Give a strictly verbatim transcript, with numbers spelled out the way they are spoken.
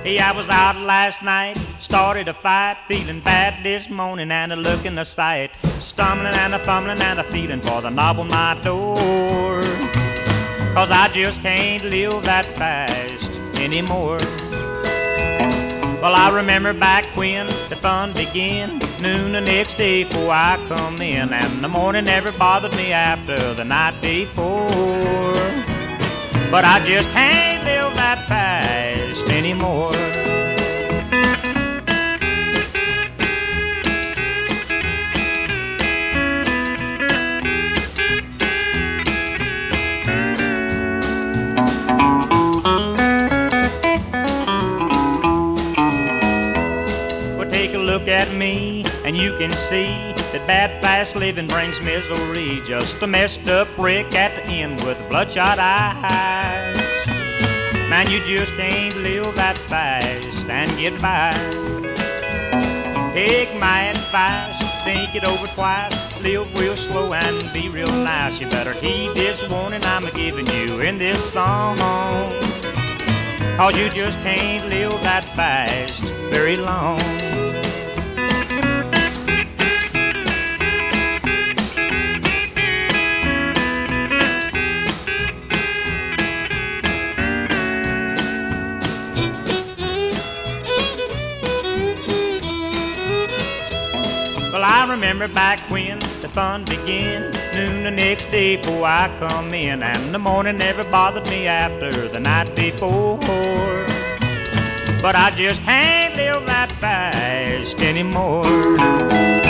Yeah, I was out last night, started a fight, feeling bad this morning and a looking a sight, stumbling and a fumbling and a feeling for the knob on my door. Cause I just can't live that fast anymore. Well, I remember back when the fun began, noon the next day before I come in, and the morning never bothered me after the night before. But I just can't live that fast anymore. Well, take a look at me and you can see that bad fast living brings misery. Just a messed up brick at the end with bloodshot eyes. Man, you just can't live that fast and get by. Take my advice, think it over twice, live real slow and be real nice. You better heed this warning I'm giving you in this song, cause you just can't live that fast very long. Well, I remember back when the fun began, noon the next day before I come in, and the morning never bothered me after the night before. But I just can't live that fast anymore.